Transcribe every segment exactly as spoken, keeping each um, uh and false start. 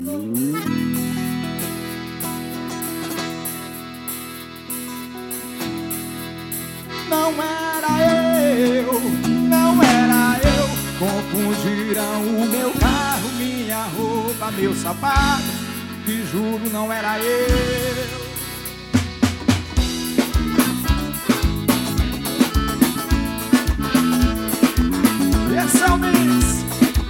Não era eu, não era eu. Confundiram o meu carro, minha roupa, meu sapato. Te juro, não era eu. Esse é o mix.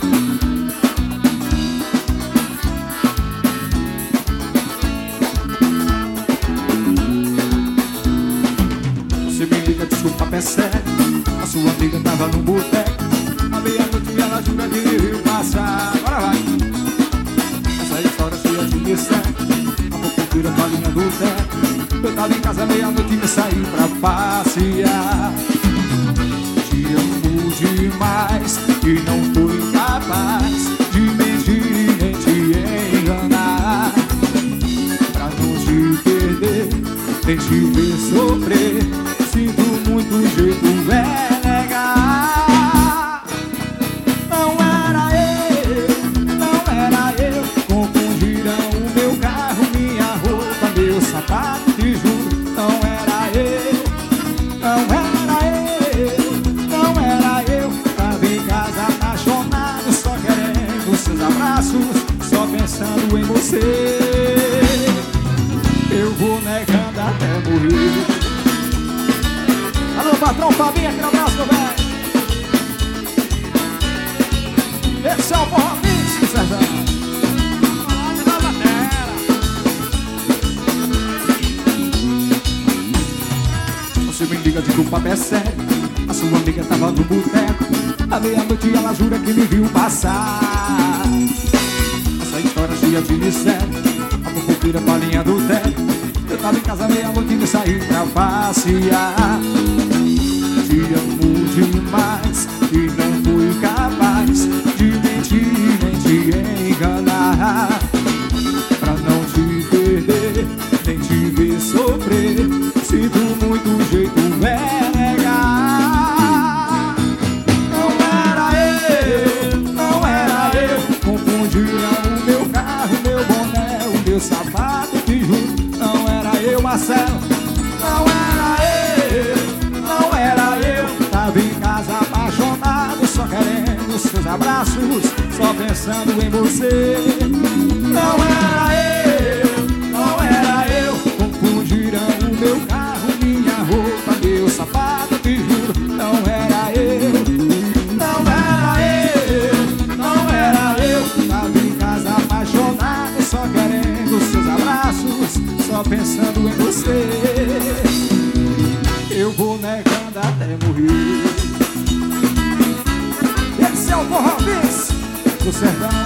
Você me liga, desculpa, percebe. A sua amiga tava no boteco. A meia-noite ela jura que me viu passar. Agora vai. Essa história cheia de mistério. A fofoqueira com a linha do teto. Eu tava em casa meia-noite e me saí pra passear. Te amo demais e não fui capaz de mentir e nem te enganar. Pra não te perder, nem te ver sofrer. Sinto muito, o jeito é negar. Não era eu, não era eu. Confundiram o meu carro, minha roupa, meu sapato. Te juro, não era eu, não era eu, não era eu. Tava em casa apaixonado, só querendo seus abraços, só pensando em você. Eu vou negando até morrer. Alô, patrão Fabinho, aquele abraço, meu velho. Esse é o Forró Mix, Sérgio. Você me liga de culpa, percebe. A sua amiga tava no boteco. À meia-noite ela jura que me viu passar. Essa história cheia de mistério. A fofoqueira com a linha do teto. Eu tava em casa meia-noite e me saí pra passear. Te amo demais e não fui capaz de mentir nem te enganar. Pra não te perder, nem te ver sofrer. Sinto muito, o jeito é negar. Não era eu, não era eu. Confundiram o meu carro, meu boné, o meu sapato. Te juro, não era eu, Marcelo. Não era eu, não era eu. Tava em casa apaixonado, só querendo seus abraços, só pensando em você. Não era eu, não era eu. Confundiram o meu carro, minha roupa, meu sapato. Te juro, não era eu, não era eu, não era eu. Tava em casa apaixonado, só querendo seus abraços, só pensando em você. Eu vou negando até morrer. Esse é o Forró Mix do Sertão.